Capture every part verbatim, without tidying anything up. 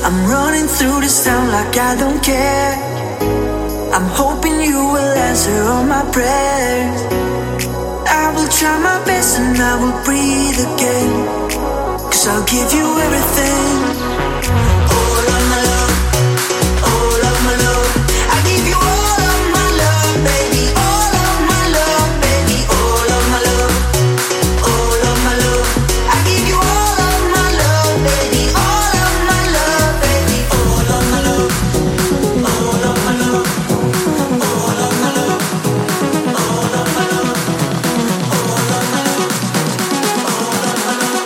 I'm running through this town like I don't care. I'm hoping you will answer all my prayers. I will try my best and I will breathe again. Cause I'll give you everything. All of my love, all of my love. I give you all of my love, baby. All of my love, baby. All of my love, all of my love. I give you all of my love, baby. All of my love, baby. All of my love, all of my love. All of my love, all of my love. All of my love, all of my love.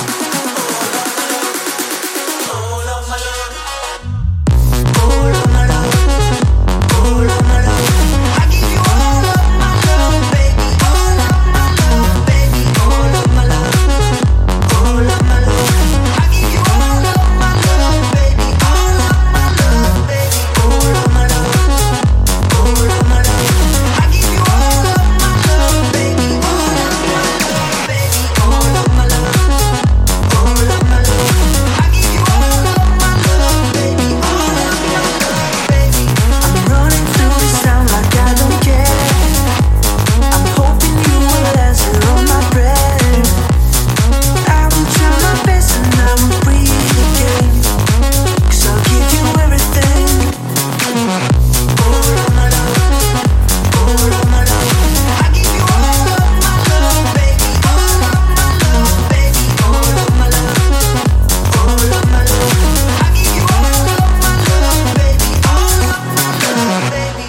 All of my love. All of my love, all of my love. I give you all of my love, baby. All of my love, baby. All of my love, all of my love. I give you all of my love, baby. All of my love, baby. All of my love, all of my love. I give you all of my love, baby. All of my love, baby. All of my love, all of my love. I give you all of my love, baby. All of my love, baby. I'm running through this town like I don't care. I'm hoping you will answer all my prayers. I will try my best and I will breathe again. Cause I'll give you everything. All of my love, all of my love. I give you all of my love, baby. All of my love, baby. All of my love, all of my love. I give you all of my love, baby. All of my love, baby.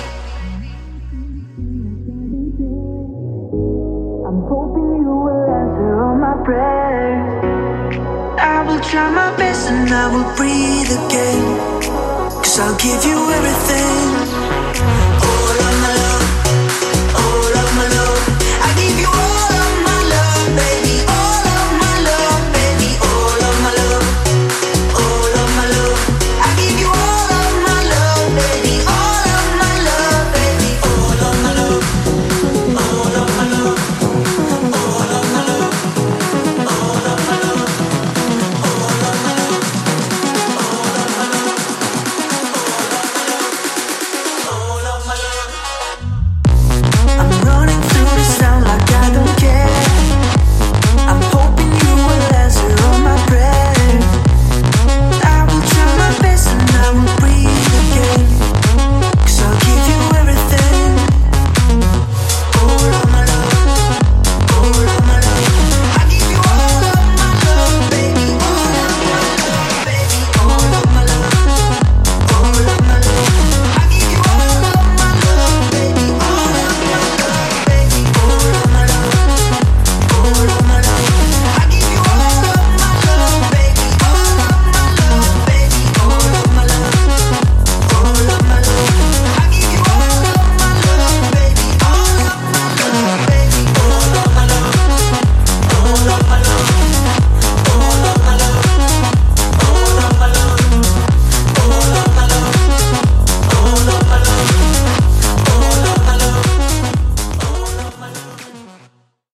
I'm hoping you will answer all my prayers. I will try my best and I will breathe again. Cause I'll give you everything.